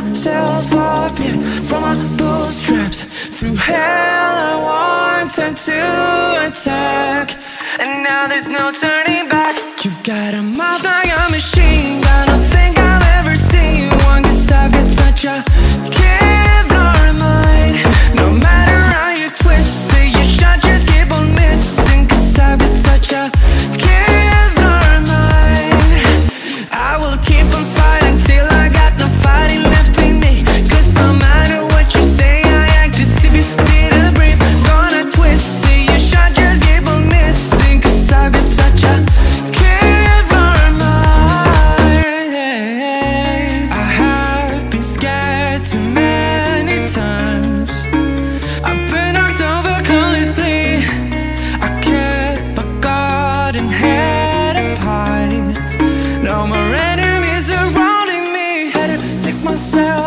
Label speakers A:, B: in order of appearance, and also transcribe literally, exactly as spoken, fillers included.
A: myself up, yeah, from my bootstraps. Through hell I wanted to attack, and now there's no turning back. You've got a mouth like a machine gun. I think I've ever seen one, 'cause I've got such a Kevlar mind. No matter how you twist it, your shot just keep on missing, 'cause I've got such a Kevlar mind. I will keep on fighting till I got no fighting left in me, 'cause no matter what you say, I act as if you didn't breathe. Gonna twist it, your shot just keep on missing, 'cause I've got such a Kevlar mind. I have been scared too many times. I've been knocked over carelessly. I kept my guard and head up high. No more enemies surrounding me. Had to pick myself